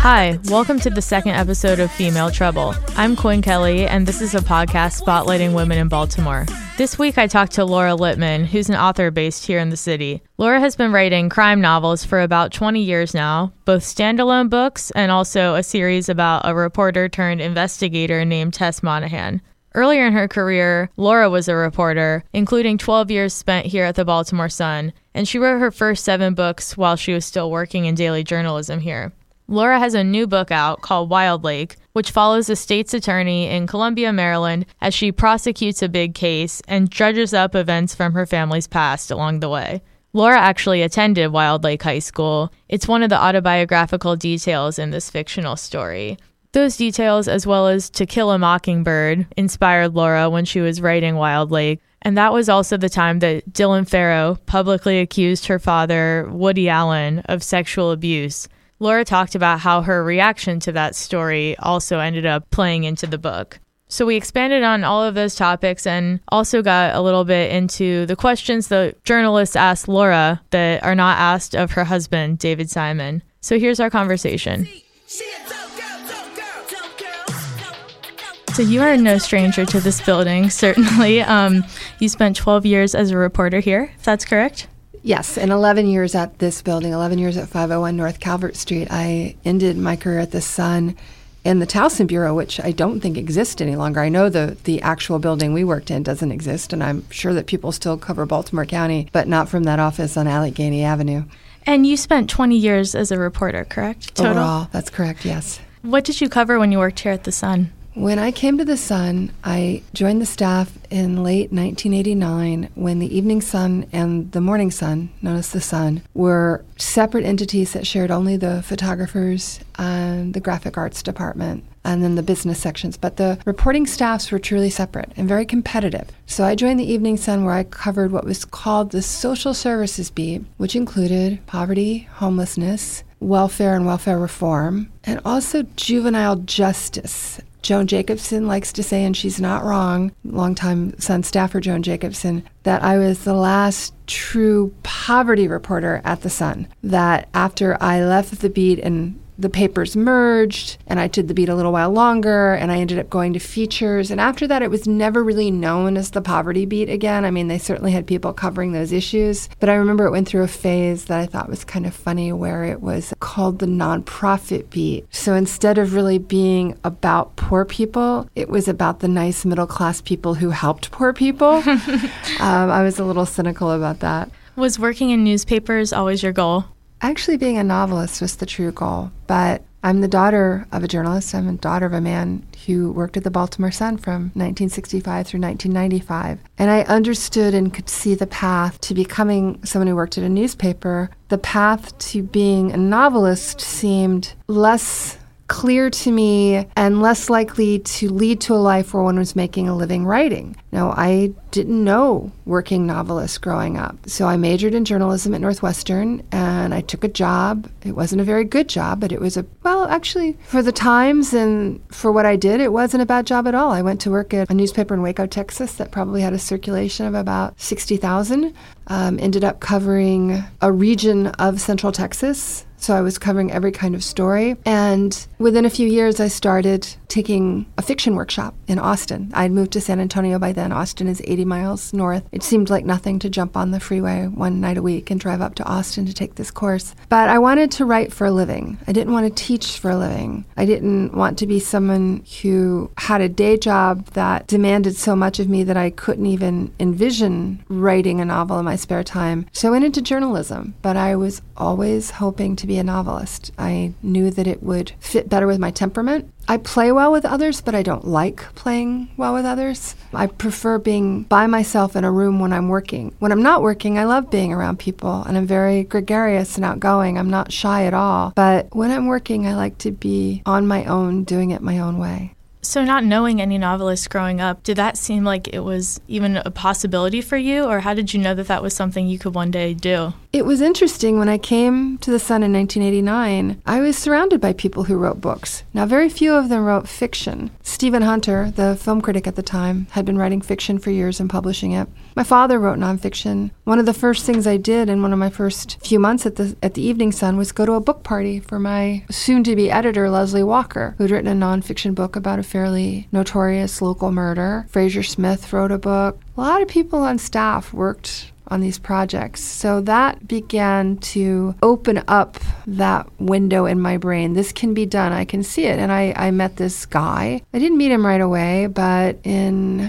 Hi, welcome to the second episode of Female Trouble. I'm Quinn Kelly, and this is a podcast spotlighting women in Baltimore. This week I talked to Laura Littman, who's an author based here in the city. Laura has been writing crime novels for about 20 years now, both standalone books and also a series about a reporter turned investigator named Tess Monahan. Earlier in her career, Laura was a reporter, including 12 years spent here at the Baltimore Sun, and she wrote her first 7 books while she was still working in daily journalism here. Laura has a new book out called Wild Lake, which follows a state's attorney in Columbia, Maryland, as she prosecutes a big case and dredges up events from her family's past along the way. Laura actually attended Wild Lake High School. It's one of the autobiographical details in this fictional story. Those details, as well as To Kill a Mockingbird, inspired Laura when she was writing Wild Lake. And that was also the time that Dylan Farrow publicly accused her father, Woody Allen, of sexual abuse. Laura talked about how her reaction to that story also ended up playing into the book. So we expanded on all of those topics and also got a little bit into the questions the journalists asked Laura that are not asked of her husband, David Simon. So here's our conversation. So you are no stranger to this building, certainly. You spent 12 years as a reporter here, if that's correct? Yes, and 11 years at this building, 11 years at 501 North Calvert Street. I ended my career at the Sun in the Towson Bureau, which I don't think exists any longer. I know the actual building we worked in doesn't exist, and I'm sure that people still cover Baltimore County, but not from that office on Allegheny Avenue. And you spent 20 years as a reporter, correct? Total? Overall, that's correct, yes. What did you cover when you worked here at the Sun? When I came to the Sun, I joined the staff in late 1989 when the Evening Sun and the Morning Sun, known as the Sun, were separate entities that shared only the photographers and the graphic arts department and then the business sections. But the reporting staffs were truly separate and very competitive. So I joined the Evening Sun, where I covered what was called the social services beat, which included poverty, homelessness, welfare and welfare reform, and also juvenile justice. Joan Jacobson likes to say, and she's not wrong, longtime Sun staffer Joan Jacobson, that I was the last true poverty reporter at the Sun. That after I left the beat and the papers merged, and I did the beat a little while longer, and I ended up going to features. And after that, it was never really known as the poverty beat again. I mean, they certainly had people covering those issues. But I remember it went through a phase that I thought was kind of funny, where it was called the nonprofit beat. So instead of really being about poor people, it was about the nice middle-class people who helped poor people. I was a little cynical about that. Was working in newspapers always your goal? Actually, being a novelist was the true goal, but I'm the daughter of a journalist. I'm the daughter of a man who worked at the Baltimore Sun from 1965 through 1995. And I understood and could see the path to becoming someone who worked at a newspaper. The path to being a novelist seemed less clear to me and less likely to lead to a life where one was making a living writing. Now, I didn't know working novelists growing up. So I majored in journalism at Northwestern, and I took a job. It wasn't a very good job, but it was actually, for the times and for what I did, it wasn't a bad job at all. I went to work at a newspaper in Waco, Texas that probably had a circulation of about 60,000. Ended up covering a region of Central Texas. So I was covering every kind of story. And within a few years, I started taking a fiction workshop in Austin. I'd moved to San Antonio by then. Austin is 80 miles north. It seemed like nothing to jump on the freeway one night a week and drive up to Austin to take this course. But I wanted to write for a living. I didn't want to teach for a living. I didn't want to be someone who had a day job that demanded so much of me that I couldn't even envision writing a novel in my spare time. So I went into journalism, but I was always hoping to be a novelist. I knew that it would fit better with my temperament. I play well with others, but I don't like playing well with others. I prefer being by myself in a room when I'm working. When I'm not working, I love being around people, and I'm very gregarious and outgoing. I'm not shy at all. But when I'm working, I like to be on my own, doing it my own way. So not knowing any novelists growing up, did that seem like it was even a possibility for you, or how did you know that that was something you could one day do? It was interesting. When I came to the Sun in 1989, I was surrounded by people who wrote books. Now, very few of them wrote fiction. Stephen Hunter, the film critic at the time, had been writing fiction for years and publishing it. My father wrote nonfiction. One of the first things I did in one of my first few months at the Evening Sun was go to a book party for my soon-to-be editor, Leslie Walker, who'd written a nonfiction book about a fairly notorious local murder. Fraser Smith wrote a book. A lot of people on staff worked on these projects. So that began to open up that window in my brain. This can be done. I can see it. And I met this guy. I didn't meet him right away, but in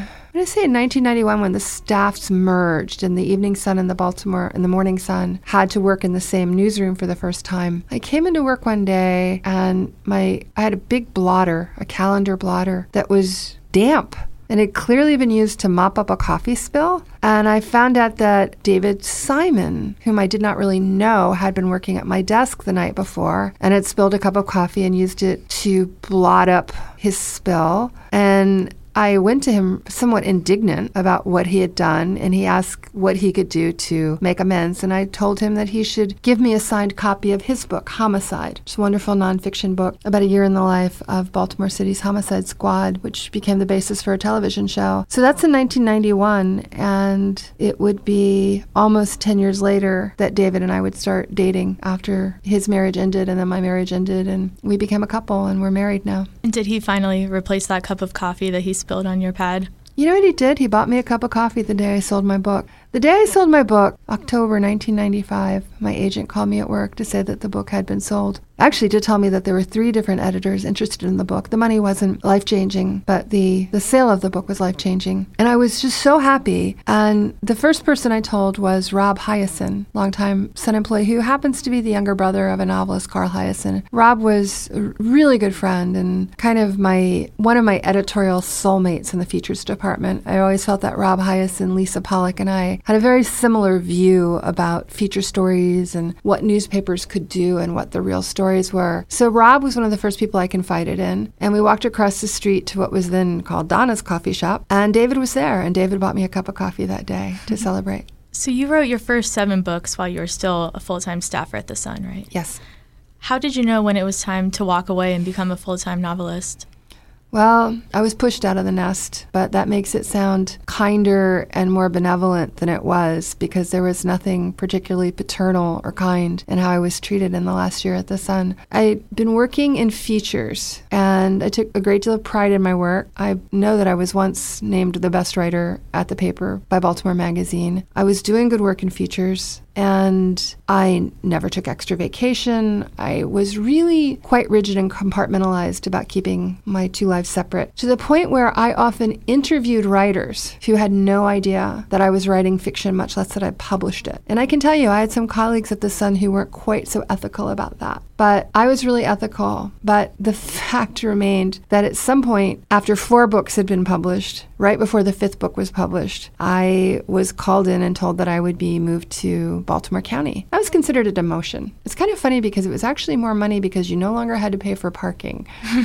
1991, when the staffs merged and the Evening Sun and the Morning Sun had to work in the same newsroom for the first time, I came into work one day and I had a big blotter, a calendar blotter that was damp. And it had clearly been used to mop up a coffee spill. And I found out that David Simon, whom I did not really know, had been working at my desk the night before and had spilled a cup of coffee and used it to blot up his spill. And I went to him somewhat indignant about what he had done, and he asked what he could do to make amends. And I told him that he should give me a signed copy of his book, Homicide. It's a wonderful nonfiction book about a year in the life of Baltimore City's Homicide Squad, which became the basis for a television show. So that's in 1991, and it would be almost 10 years later that David and I would start dating after his marriage ended, and then my marriage ended, and we became a couple, and we're married now. And did he finally replace that cup of coffee that he spilled on your pad? You know what he did? He bought me a cup of coffee the day I sold my book. The day I sold my book, October 1995, my agent called me at work to say that the book had been sold. Actually, to tell me that there were 3 different editors interested in the book. The money wasn't life-changing, but the sale of the book was life-changing. And I was just so happy. And the first person I told was Rob Hyacin, longtime Sun employee, who happens to be the younger brother of a novelist, Carl Hyacin. Rob was a really good friend and kind of one of my editorial soulmates in the features department. I always felt that Rob Hyacin, Lisa Pollock, and I had a very similar view about feature stories and what newspapers could do and what the real stories were. So Rob was one of the first people I confided in, and we walked across the street to what was then called Donna's Coffee Shop, and David was there, and David bought me a cup of coffee that day to celebrate. So you wrote your first 7 books while you were still a full-time staffer at The Sun, right? Yes. How did you know when it was time to walk away and become a full-time novelist? Well, I was pushed out of the nest, but that makes it sound kinder and more benevolent than it was, because there was nothing particularly paternal or kind in how I was treated in the last year at The Sun. I'd been working in features, and I took a great deal of pride in my work. I know that I was once named the best writer at the paper by Baltimore Magazine. I was doing good work in features, and I never took extra vacation. I was really quite rigid and compartmentalized about keeping my 2 lives separate, to the point where I often interviewed writers who had no idea that I was writing fiction, much less that I published it. And I can tell you, I had some colleagues at The Sun who weren't quite so ethical about that. But I was really ethical. But the fact remained that at some point, after 4 books had been published, right before the 5th book was published, I was called in and told that I would be moved to Baltimore County. That was considered a demotion. It's kind of funny because it was actually more money because you no longer had to pay for parking.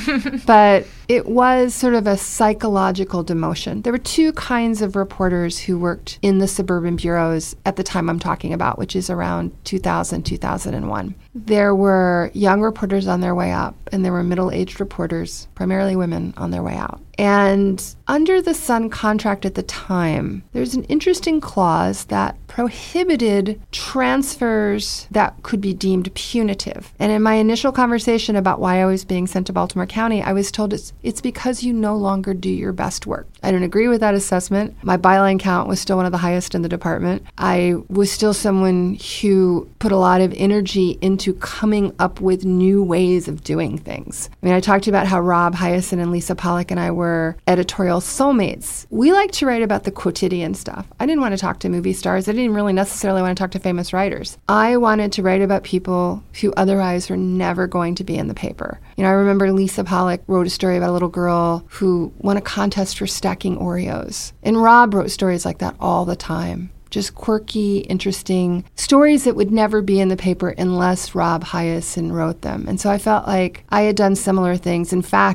But it was sort of a psychological demotion. There were 2 kinds of reporters who worked in the suburban bureaus at the time I'm talking about, which is around 2000, 2001. There were young reporters on their way up, and there were middle-aged reporters, primarily women, on their way out. And under the Sun contract at the time, there's an interesting clause that prohibited transfers that could be deemed punitive. And in my initial conversation about why I was being sent to Baltimore County, I was told it's because you no longer do your best work. I didn't agree with that assessment. My byline count was still one of the highest in the department. I was still someone who put a lot of energy into coming up with new ways of doing things. I mean, I talked about how Rob Hyacin and Lisa Pollock and I were editorial soulmates. We like to write about the quotidian stuff. I didn't want to talk to movie stars. I didn't really necessarily want to talk to famous writers. I wanted to write about people who otherwise were never going to be in the paper. You know, I remember Lisa Pollock wrote a story about a little girl who won a contest for stacking Oreos. And Rob wrote stories like that all the time. Just quirky, interesting stories that would never be in the paper unless Rob Hyacin wrote them. And so I felt like I had done similar things. In fact,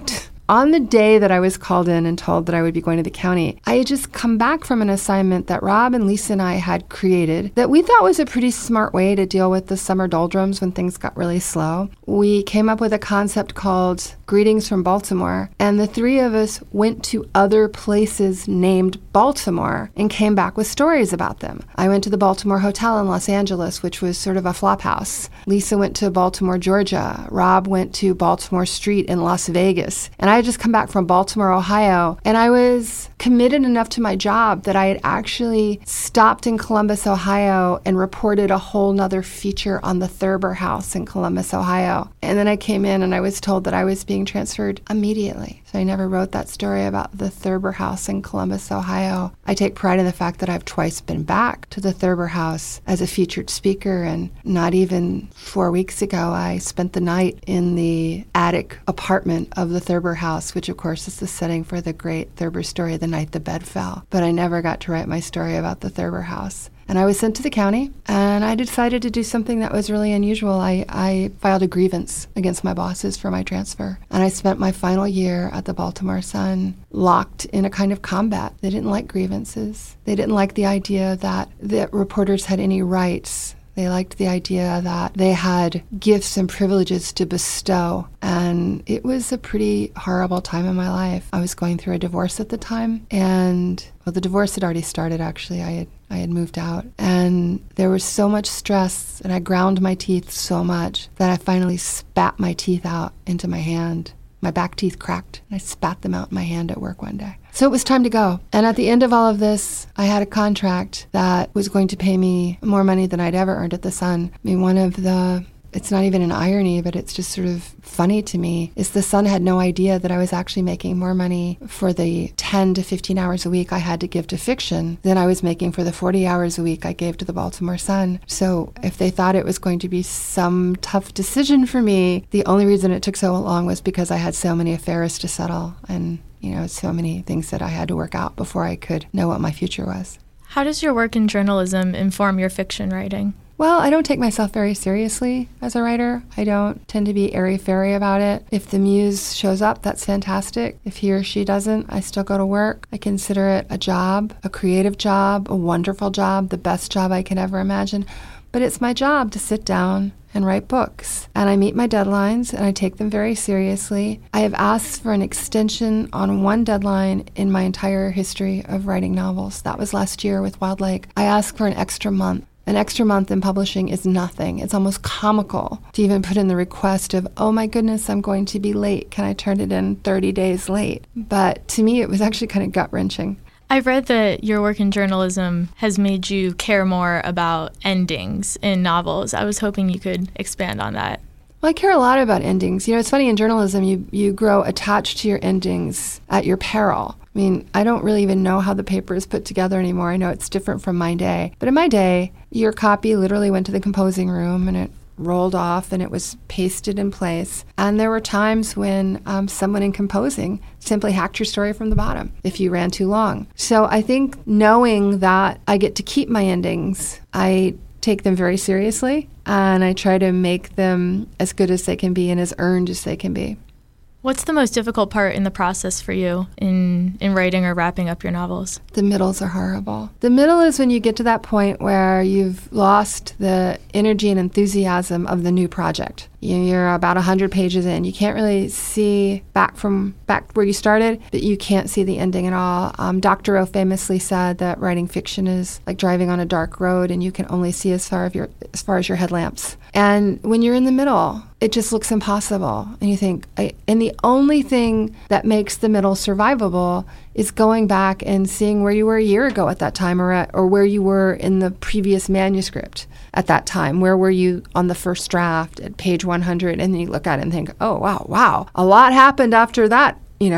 on the day that I was called in and told that I would be going to the county, I had just come back from an assignment that Rob and Lisa and I had created that we thought was a pretty smart way to deal with the summer doldrums when things got really slow. We came up with a concept called Greetings from Baltimore, and the three of us went to other places named Baltimore and came back with stories about them. I went to the Baltimore Hotel in Los Angeles, which was sort of a flop house. Lisa went to Baltimore, Georgia. Rob went to Baltimore Street in Las Vegas. And I had just come back from Baltimore, Ohio, and I was committed enough to my job that I had actually stopped in Columbus, Ohio, and reported a whole nother feature on the Thurber House in Columbus, Ohio. And then I came in and I was told that I was being transferred immediately. So I never wrote that story about the Thurber House in Columbus, Ohio. I take pride in the fact that I've twice been back to the Thurber House as a featured speaker, and not even 4 weeks ago, I spent the night in the attic apartment of the Thurber House, which of course is the setting for the great Thurber story, The Night the Bed Fell. But I never got to write my story about the Thurber House. And I was sent to the county, and I decided to do something that was really unusual. I filed a grievance against my bosses for my transfer. And I spent my final year at the Baltimore Sun locked in a kind of combat. They didn't like grievances. They didn't like the idea that reporters had any rights. They liked the idea that they had gifts and privileges to bestow. And it was a pretty horrible time in my life. I was going through a divorce at the time, and the divorce had already started, actually. I had moved out, and there was so much stress, and I ground my teeth so much that I finally spat my teeth out into my hand. My back teeth cracked, and I spat them out in my hand at work one day. So it was time to go. And at the end of all of this, I had a contract that was going to pay me more money than I'd ever earned at the Sun. I mean, it's not even an irony, but it's just sort of funny to me, is the Sun had no idea that I was actually making more money for the 10 to 15 hours a week I had to give to fiction than I was making for the 40 hours a week I gave to the Baltimore Sun. So if they thought it was going to be some tough decision for me, the only reason it took so long was because I had so many affairs to settle and, so many things that I had to work out before I could know what my future was. How does your work in journalism inform your fiction writing? Well, I don't take myself very seriously as a writer. I don't tend to be airy-fairy about it. If the muse shows up, that's fantastic. If he or she doesn't, I still go to work. I consider it a job, a creative job, a wonderful job, the best job I can ever imagine. But it's my job to sit down and write books. And I meet my deadlines, and I take them very seriously. I have asked for an extension on one deadline in my entire history of writing novels. That was last year with Wild Lake. I asked for an extra month. An extra month in publishing is nothing. It's almost comical to even put in the request of, oh my goodness, I'm going to be late. Can I turn it in 30 days late? But to me, it was actually kind of gut-wrenching. I've read that your work in journalism has made you care more about endings in novels. I was hoping you could expand on that. Well, I care a lot about endings. It's funny, in journalism, you grow attached to your endings at your peril. I mean, I don't really even know how the paper is put together anymore. I know it's different from my day. But in my day, your copy literally went to the composing room, and it rolled off, and it was pasted in place. And there were times when someone in composing simply hacked your story from the bottom if you ran too long. So I think knowing that I get to keep my endings, I take them very seriously, and I try to make them as good as they can be and as earned as they can be. What's the most difficult part in the process for you in writing or wrapping up your novels? The middles are horrible. The middle is when you get to that point where you've lost the energy and enthusiasm of the new project. You're about 100 pages in. You can't really see back where you started, but you can't see the ending at all. Dr. O famously said that writing fiction is like driving on a dark road, and you can only see as far as your headlamps. And when you're in the middle, it just looks impossible. And you think, and the only thing that makes the middle survivable is going back and seeing where you were a year ago at that time, or where you were in the previous manuscript at that time. Where were you on the first draft at page 100? And then you look at it and think, oh, wow, a lot happened after that. And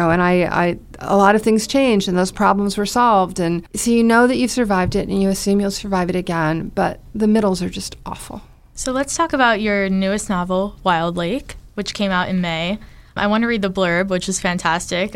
a lot of things changed, and those problems were solved. And so you know that you've survived it, and you assume you'll survive it again, but the middles are just awful. So let's talk about your newest novel, Wild Lake, which came out in May. I want to read the blurb, which is fantastic.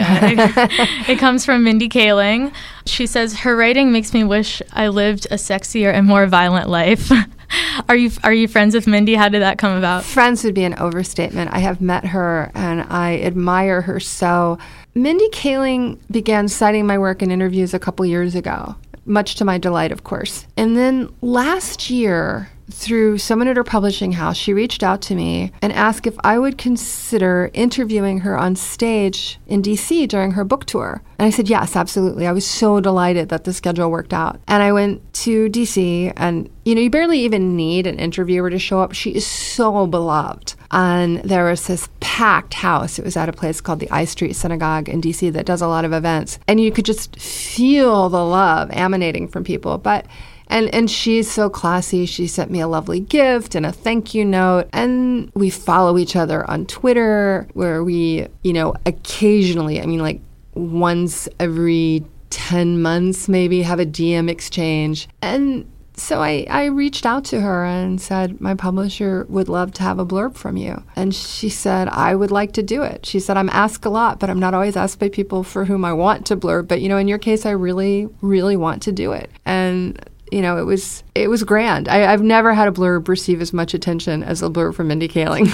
It comes from Mindy Kaling. She says, her writing makes me wish I lived a sexier and more violent life. Are you friends with Mindy? How did that come about? Friends would be an overstatement. I have met her and I admire her so. Mindy Kaling began citing my work in interviews a couple years ago, much to my delight, of course. And then last year, through someone at her publishing house, she reached out to me and asked if I would consider interviewing her on stage in D.C. during her book tour. And I said, yes, absolutely. I was so delighted that the schedule worked out. And I went to D.C. and, you barely even need an interviewer to show up. She is so beloved. And there was this packed house. It was at a place called the I Street Synagogue in D.C. that does a lot of events. And you could just feel the love emanating from people. And she's so classy. She sent me a lovely gift and a thank you note. And we follow each other on Twitter, where we, occasionally, like once every 10 months maybe, have a DM exchange. And so I reached out to her and said, my publisher would love to have a blurb from you. And she said, I would like to do it. She said, I'm asked a lot, but I'm not always asked by people for whom I want to blurb. But, in your case, I really, really want to do it. And it was grand. I've never had a blurb receive as much attention as a blurb from Mindy Kaling.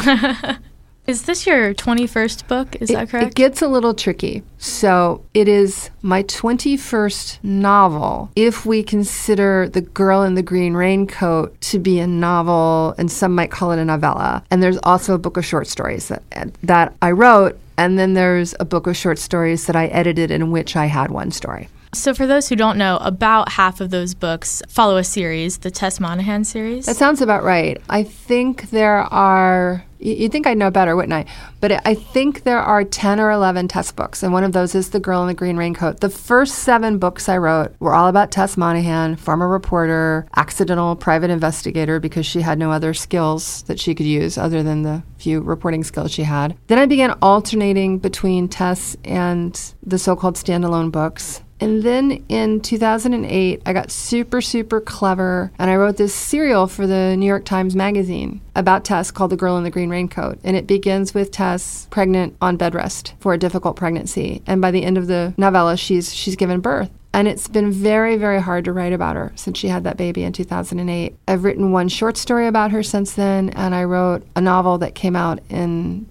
Is this your 21st book? Is that correct? It gets a little tricky. So it is my 21st novel, if we consider The Girl in the Green Raincoat to be a novel, and some might call it a novella. And there's also a book of short stories that I wrote, and then there's a book of short stories that I edited in which I had one story. So for those who don't know, about half of those books follow a series, the Tess Monahan series. That sounds about right. I think there are, you'd think I'd know better, wouldn't I? But I think there are 10 or 11 Tess books, and one of those is The Girl in the Green Raincoat. The first 7 books I wrote were all about Tess Monahan, former reporter, accidental private investigator, because she had no other skills that she could use other than the few reporting skills she had. Then I began alternating between Tess and the so-called standalone books. And then in 2008, I got super, super clever, and I wrote this serial for the New York Times Magazine about Tess called The Girl in the Green Raincoat. And it begins with Tess pregnant on bed rest for a difficult pregnancy. And by the end of the novella, she's given birth. And it's been very, very hard to write about her since she had that baby in 2008. I've written one short story about her since then, and I wrote a novel that came out in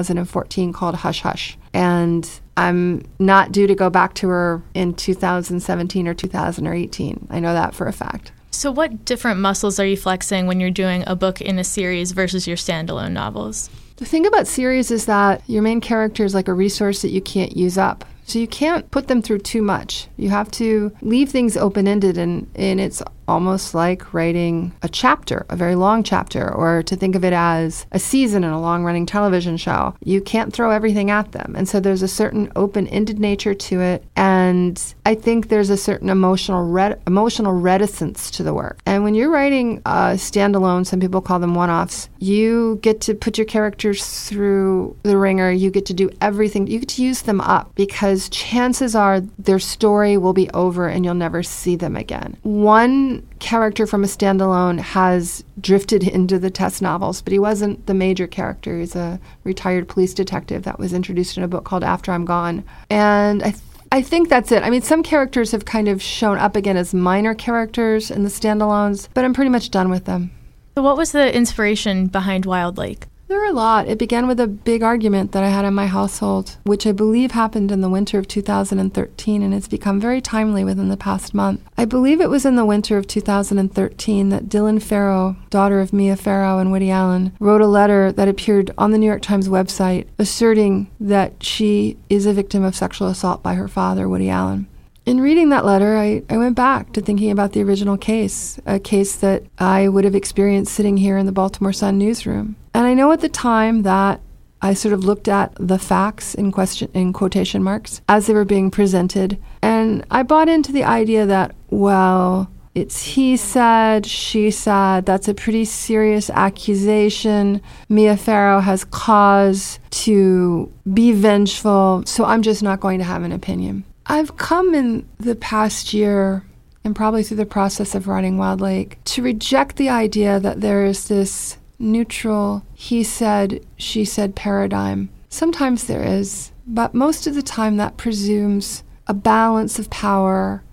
2014 called Hush Hush. And I'm not due to go back to her in 2017 or 2018. I know that for a fact. So what different muscles are you flexing when you're doing a book in a series versus your standalone novels? The thing about series is that your main character is like a resource that you can't use up. So you can't put them through too much. You have to leave things open-ended, and it's almost like writing a chapter, a very long chapter, or to think of it as a season in a long-running television show. You can't throw everything at them. And so there's a certain open-ended nature to it, and I think there's a certain emotional reticence to the work. And when you're writing standalone, some people call them one-offs, you get to put your characters through the ringer. You get to do everything. You get to use them up, because chances are their story will be over and you'll never see them again. One character from a standalone has drifted into the Tess novels, but he wasn't the major character. He's a retired police detective that was introduced in a book called After I'm Gone. And I think that's it. I mean, some characters have kind of shown up again as minor characters in the standalones, but I'm pretty much done with them. So what was the inspiration behind Wild Lake? There were a lot. It began with a big argument that I had in my household, which I believe happened in the winter of 2013, and it's become very timely within the past month. I believe it was in the winter of 2013 that Dylan Farrow, daughter of Mia Farrow and Woody Allen, wrote a letter that appeared on the New York Times website asserting that she is a victim of sexual assault by her father, Woody Allen. In reading that letter, I went back to thinking about the original case, a case that I would have experienced sitting here in the Baltimore Sun newsroom. And I know at the time that I sort of looked at the facts in quotation marks as they were being presented, and I bought into the idea that, well, it's he said, she said, that's a pretty serious accusation. Mia Farrow has cause to be vengeful, so I'm just not going to have an opinion. I've come in the past year, and probably through the process of writing Wild Lake, to reject the idea that there is this neutral he said, she said paradigm. Sometimes there is, but most of the time that presumes a balance of power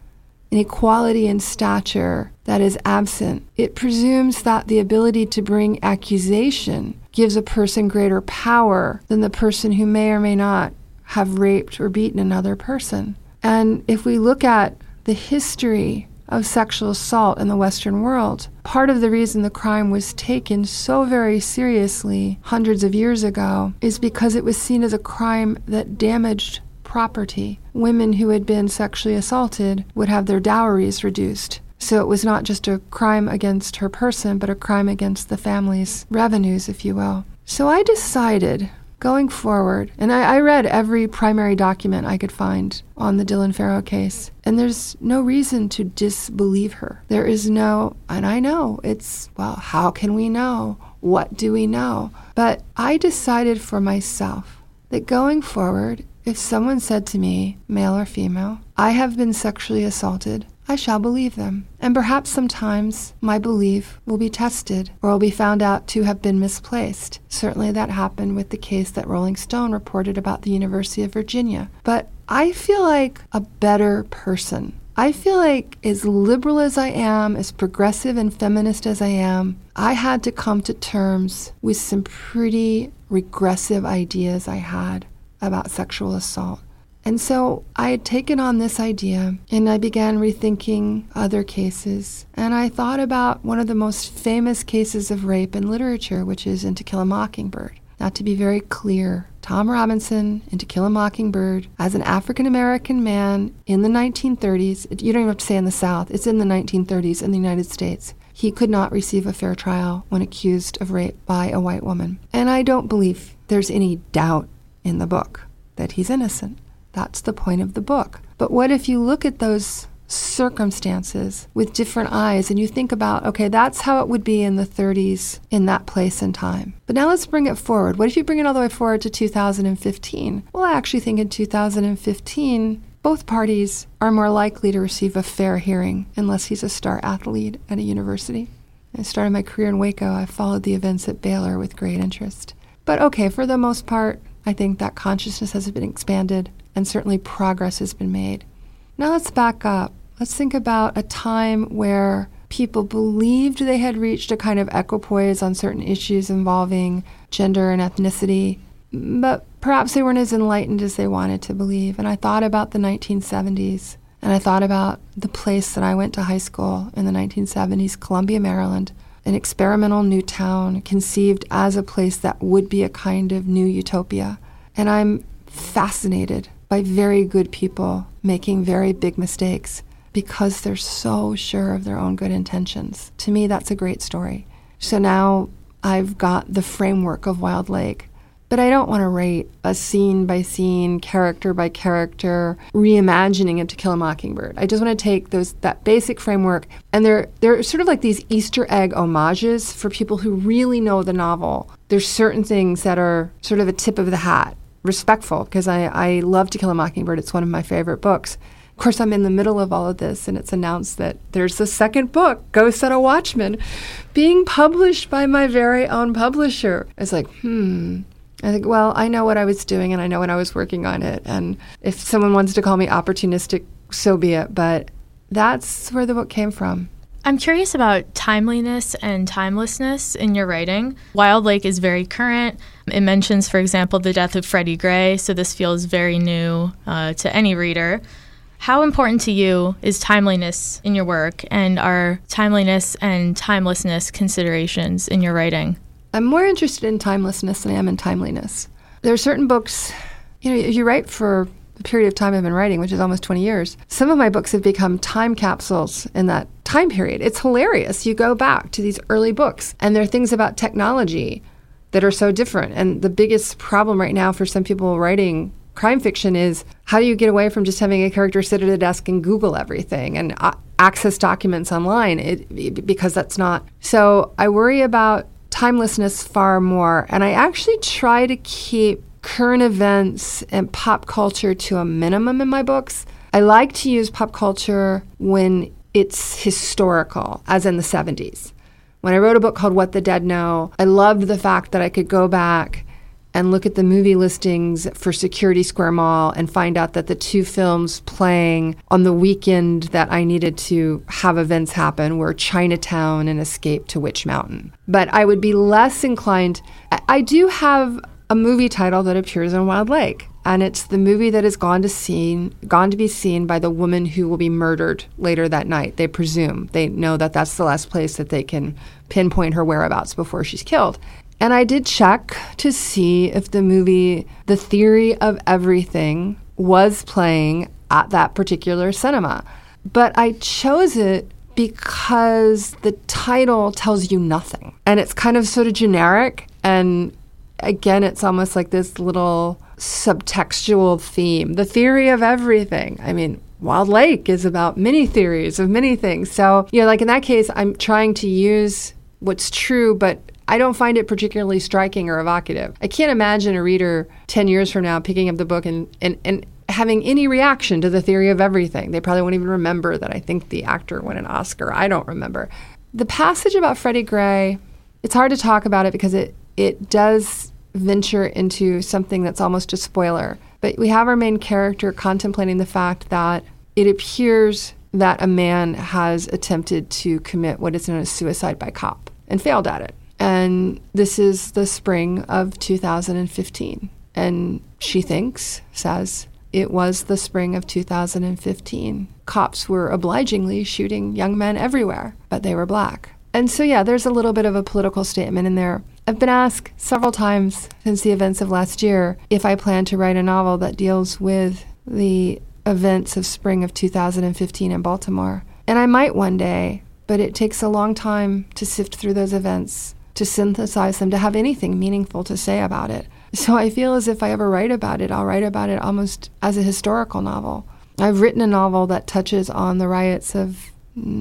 an equality in stature that is absent. It presumes that the ability to bring accusation gives a person greater power than the person who may or may not have raped or beaten another person. And if we look at the history of sexual assault in the Western world, part of the reason the crime was taken so very seriously hundreds of years ago is because it was seen as a crime that damaged property. Women who had been sexually assaulted would have their dowries reduced. So it was not just a crime against her person, but a crime against the family's revenues, if you will. So I decided, going forward, and I read every primary document I could find on the Dylan Farrow case, and there's no reason to disbelieve her. There is no, and I know it's, well, how can we know? What do we know? But I decided for myself that going forward, if someone said to me, male or female, I have been sexually assaulted, I shall believe them. And perhaps sometimes my belief will be tested or will be found out to have been misplaced. Certainly that happened with the case that Rolling Stone reported about the University of Virginia. But I feel like a better person. I feel like as liberal as I am, as progressive and feminist as I am, I had to come to terms with some pretty regressive ideas I had about sexual assault. And so I had taken on this idea and I began rethinking other cases. And I thought about one of the most famous cases of rape in literature, which is In To Kill a Mockingbird. Now, to be very clear, Tom Robinson, In To Kill a Mockingbird, as an African-American man in the 1930s, you don't even have to say in the South, it's in the 1930s in the United States. He could not receive a fair trial when accused of rape by a white woman. And I don't believe there's any doubt in the book that he's innocent. That's the point of the book. But what if you look at those circumstances with different eyes and you think about, okay, that's how it would be in the 30s in that place and time. But now let's bring it forward. What if you bring it all the way forward to 2015? Well, I actually think in 2015, both parties are more likely to receive a fair hearing unless he's a star athlete at a university. I started my career in Waco. I followed the events at Baylor with great interest. But okay, for the most part, I think that consciousness has been expanded and certainly progress has been made. Now let's back up. Let's think about a time where people believed they had reached a kind of equipoise on certain issues involving gender and ethnicity, but perhaps they weren't as enlightened as they wanted to believe. And I thought about the 1970s, and I thought about the place that I went to high school in the 1970s, Columbia, Maryland, an experimental new town conceived as a place that would be a kind of new utopia. And I'm fascinated by very good people making very big mistakes because they're so sure of their own good intentions. To me, that's a great story. So now I've got the framework of Wild Lake, but I don't want to rate a scene by scene, character by character, reimagining of To Kill a Mockingbird. I just want to take that basic framework, and they're sort of like these Easter egg homages for people who really know the novel. There's certain things that are sort of a tip of the hat, respectful, because I love To Kill a Mockingbird. It's one of my favorite books. Of course, I'm in the middle of all of this, and it's announced that there's the second book, Ghosts at a Watchman, being published by my very own publisher. It's like, I think, well, I know what I was doing, and I know when I was working on it, and if someone wants to call me opportunistic, so be it, but that's where the book came from. I'm curious about timeliness and timelessness in your writing. Wild Lake is very current. It mentions, for example, the death of Freddie Gray, so this feels very new to any reader. How important to you is timeliness in your work, and are timeliness and timelessness considerations in your writing? I'm more interested in timelessness than I am in timeliness. There are certain books, if you write for the period of time I've been writing, which is almost 20 years, some of my books have become time capsules in that time period. It's hilarious. You go back to these early books, and there are things about technology that are so different. And the biggest problem right now for some people writing crime fiction is, how do you get away from just having a character sit at a desk and Google everything and access documents online? Because that's not. So I worry about timelessness far more. And I actually try to keep current events and pop culture to a minimum in my books. I like to use pop culture when it's historical, as in the 70s. When I wrote a book called What the Dead Know, I loved the fact that I could go back and look at the movie listings for Security Square Mall and find out that the two films playing on the weekend that I needed to have events happen were Chinatown and Escape to Witch Mountain. But I would be less inclined. I do have a movie title that appears on Wild Lake, and it's the movie that has gone to be seen by the woman who will be murdered later that night. They presume. They know that that's the last place that they can pinpoint her whereabouts before she's killed. And I did check to see if the movie The Theory of Everything was playing at that particular cinema. But I chose it because the title tells you nothing. And it's kind of sort of generic. And again, it's almost like this little subtextual theme. The theory of everything. I mean, Wild Lake is about many theories of many things. So, like in that case, I'm trying to use what's true, but I don't find it particularly striking or evocative. I can't imagine a reader 10 years from now picking up the book and having any reaction to The Theory of Everything. They probably won't even remember that I think the actor won an Oscar. I don't remember. The passage about Freddie Gray, it's hard to talk about it because it does venture into something that's almost a spoiler. But we have our main character contemplating the fact that it appears that a man has attempted to commit what is known as suicide by cop and failed at it. And this is the spring of 2015. And she says, it was the spring of 2015. Cops were obligingly shooting young men everywhere, but they were black. And so, there's a little bit of a political statement in there. I've been asked several times since the events of last year if I plan to write a novel that deals with the events of spring of 2015 in Baltimore. And I might one day, but it takes a long time to sift through those events, to synthesize them, to have anything meaningful to say about it. So I feel as if I ever write about it, I'll write about it almost as a historical novel. I've written a novel that touches on the riots of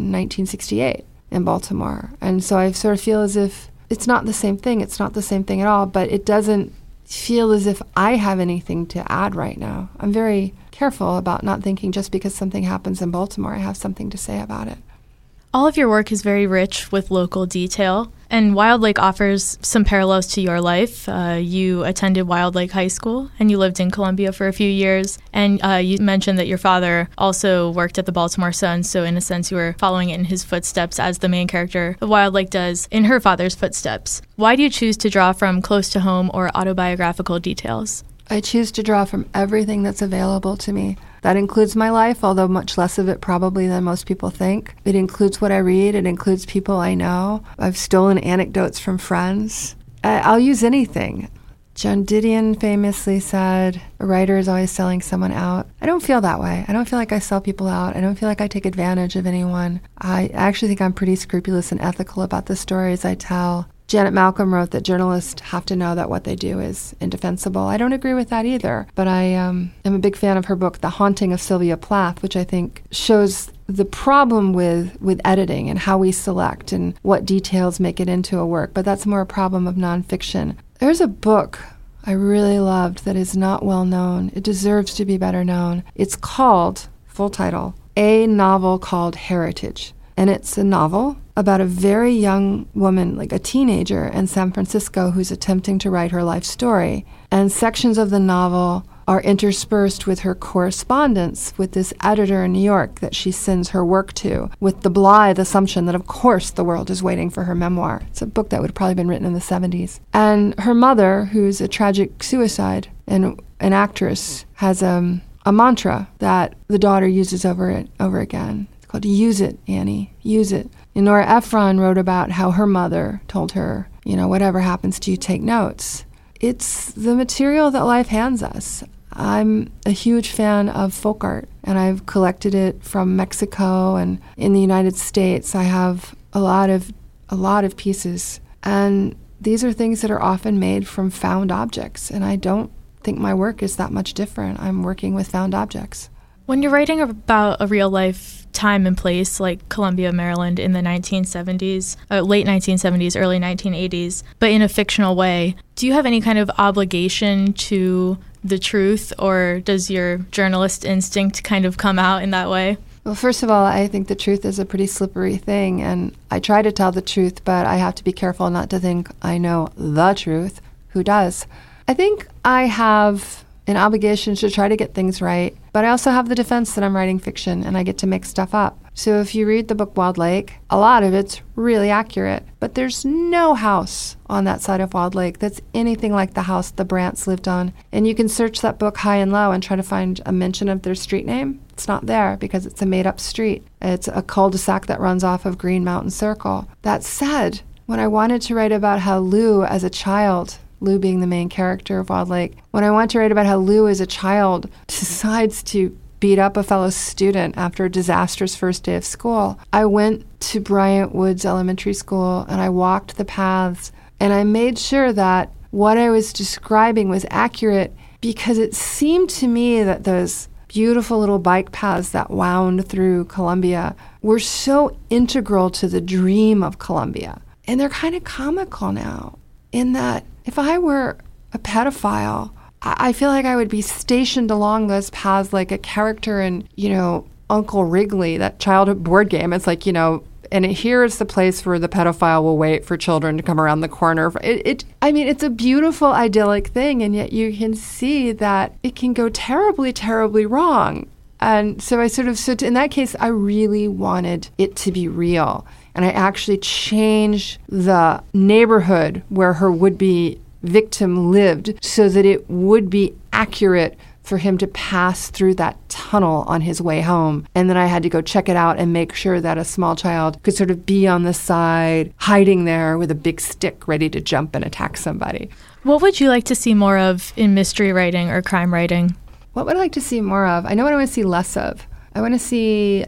1968 in Baltimore. And so I sort of feel as if it's not the same thing. It's not the same thing at all, but it doesn't feel as if I have anything to add right now. I'm very careful about not thinking just because something happens in Baltimore, I have something to say about it. All of your work is very rich with local detail, and Wild Lake offers some parallels to your life. You attended Wild Lake High School, and you lived in Columbia for a few years, and you mentioned that your father also worked at the Baltimore Sun, so in a sense you were following in his footsteps as the main character of Wild Lake does in her father's footsteps. Why do you choose to draw from close to home or autobiographical details? I choose to draw from everything that's available to me. That includes my life, although much less of it probably than most people think. It includes what I read. It includes people I know. I've stolen anecdotes from friends. I'll use anything. Joan Didion famously said, a writer is always selling someone out. I don't feel that way. I don't feel like I sell people out. I don't feel like I take advantage of anyone. I actually think I'm pretty scrupulous and ethical about the stories I tell. Janet Malcolm wrote that journalists have to know that what they do is indefensible. I don't agree with that either, but I am a big fan of her book, The Haunting of Sylvia Plath, which I think shows the problem with editing and how we select and what details make it into a work, but that's more a problem of nonfiction. There's a book I really loved that is not well known. It deserves to be better known. It's called, full title, A Novel Called Heritage. And it's a novel about a very young woman, like a teenager in San Francisco who's attempting to write her life story. And sections of the novel are interspersed with her correspondence with this editor in New York that she sends her work to, with the blithe assumption that, of course, the world is waiting for her memoir. It's a book that would have probably been written in the 70s. And her mother, who's a tragic suicide and an actress, has a mantra that the daughter uses over again. Called Use It, Annie, use it. And Nora Ephron wrote about how her mother told her, whatever happens to you, take notes. It's the material that life hands us. I'm a huge fan of folk art, and I've collected it from Mexico, and in the United States I have a lot of pieces. And these are things that are often made from found objects, and I don't think my work is that much different. I'm working with found objects. When you're writing about a real-life time and place like Columbia, Maryland in the 1970s, late 1970s, early 1980s, but in a fictional way, do you have any kind of obligation to the truth, or does your journalist instinct kind of come out in that way? Well, first of all, I think the truth is a pretty slippery thing, and I try to tell the truth, but I have to be careful not to think I know the truth. Who does? I think I have an obligation to try to get things right, but I also have the defense that I'm writing fiction and I get to make stuff up. So if you read the book Walled Lake, a lot of it's really accurate, but there's no house on that side of Walled Lake that's anything like the house the Brants lived on. And you can search that book high and low and try to find a mention of their street name. It's not there because it's a made-up street. It's a cul-de-sac that runs off of Green Mountain Circle. That said, when I wanted to write about how Lou as a child, Lou being the main character of Walled Lake, when I want to write about how Lou as a child decides to beat up a fellow student after a disastrous first day of school, I went to Bryant Woods Elementary School and I walked the paths and I made sure that what I was describing was accurate because it seemed to me that those beautiful little bike paths that wound through Columbia were so integral to the dream of Columbia. And they're kind of comical now in that if I were a pedophile, I feel like I would be stationed along those paths like a character in, Uncle Wrigley, that childhood board game. It's like, and here's the place where the pedophile will wait for children to come around the corner. It's a beautiful, idyllic thing, and yet you can see that it can go terribly, terribly wrong. And so in that case, I really wanted it to be real. And I actually changed the neighborhood where her would-be victim lived so that it would be accurate for him to pass through that tunnel on his way home. And then I had to go check it out and make sure that a small child could sort of be on the side, hiding there with a big stick ready to jump and attack somebody. What would you like to see more of in mystery writing or crime writing? What would I like to see more of? I know what I want to see less of. I want to see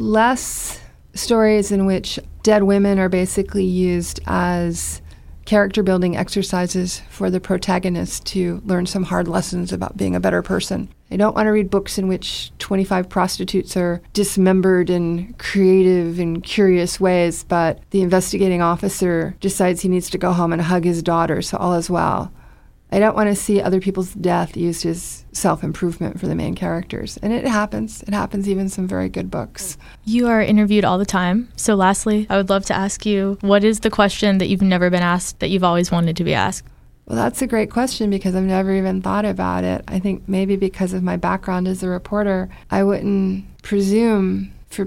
less stories in which dead women are basically used as character building exercises for the protagonist to learn some hard lessons about being a better person. I don't want to read books in which 25 prostitutes are dismembered in creative and curious ways, but the investigating officer decides he needs to go home and hug his daughter, so all is well. I don't want to see other people's death used as self-improvement for the main characters. And it happens. It happens even in some very good books. You are interviewed all the time. So lastly, I would love to ask you, what is the question that you've never been asked that you've always wanted to be asked? Well, that's a great question because I've never even thought about it. I think maybe because of my background as a reporter, I wouldn't presume to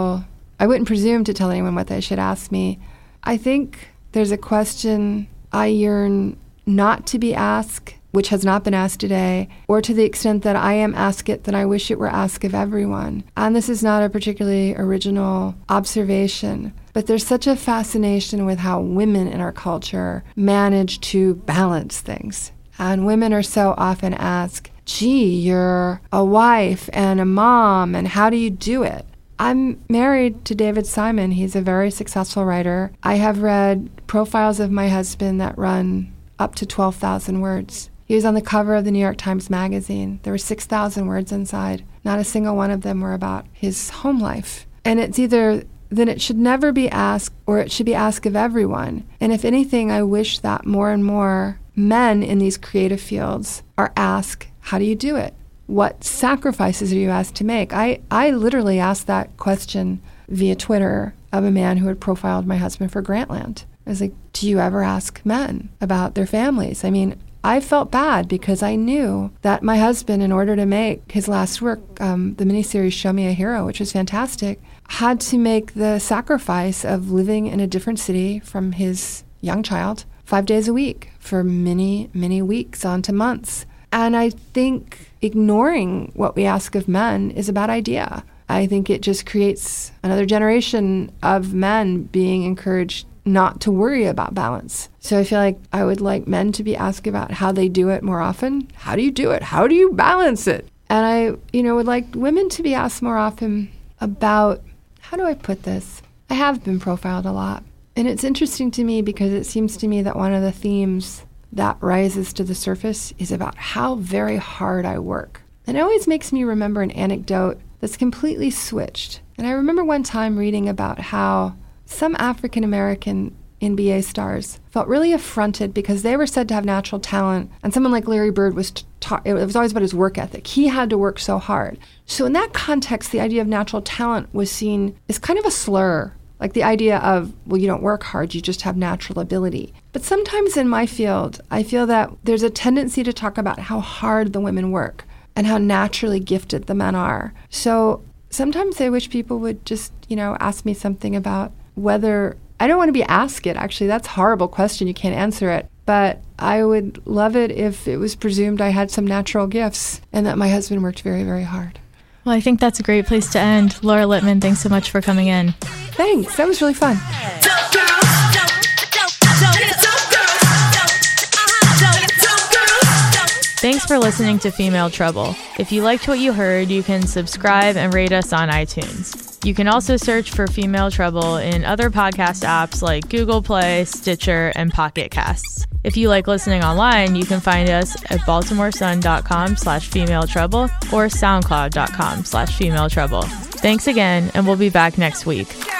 tell anyone what they should ask me. I think there's a question I yearn not to be asked, which has not been asked today, or to the extent that I am asked it, then I wish it were asked of everyone. And this is not a particularly original observation, but there's such a fascination with how women in our culture manage to balance things. And women are so often asked, gee, you're a wife and a mom, and how do you do it? I'm married to David Simon. He's a very successful writer. I have read profiles of my husband that run up to 12,000 words. He was on the cover of the New York Times Magazine. There were 6,000 words inside. Not a single one of them were about his home life. And it's either then it should never be asked or it should be asked of everyone. And if anything, I wish that more and more men in these creative fields are asked, how do you do it? What sacrifices are you asked to make? I literally asked that question via Twitter of a man who had profiled my husband for Grantland. I was like, do you ever ask men about their families? I mean, I felt bad because I knew that my husband, in order to make his last work, the miniseries Show Me a Hero, which was fantastic, had to make the sacrifice of living in a different city from his young child 5 days a week for many, many weeks on to months. And I think ignoring what we ask of men is a bad idea. I think it just creates another generation of men being encouraged not to worry about balance. So I feel like I would like men to be asked about how they do it more often. How do you do it? How do you balance it? And I, would like women to be asked more often about, how do I put this? I have been profiled a lot. And it's interesting to me because it seems to me that one of the themes that rises to the surface is about how very hard I work. And it always makes me remember an anecdote that's completely switched. And I remember one time reading about how some African-American NBA stars felt really affronted because they were said to have natural talent, and someone like Larry Bird it was always about his work ethic. He had to work so hard. So in that context, the idea of natural talent was seen as kind of a slur, like the idea of, well, you don't work hard, you just have natural ability. But sometimes in my field, I feel that there's a tendency to talk about how hard the women work and how naturally gifted the men are. So sometimes I wish people would just, ask me something about whether, I don't want to be asked it, actually. That's a horrible question. You can't answer it. But I would love it if it was presumed I had some natural gifts and that my husband worked very, very hard. Well, I think that's a great place to end. Laura Littman, thanks so much for coming in. Thanks. That was really fun. Thanks for listening to Female Trouble. If you liked what you heard, you can subscribe and rate us on iTunes. You can also search for Female Trouble in other podcast apps like Google Play, Stitcher, and Pocket Casts. If you like listening online, you can find us at baltimoresun.com/Female Trouble or soundcloud.com/Female Trouble. Thanks again, and we'll be back next week.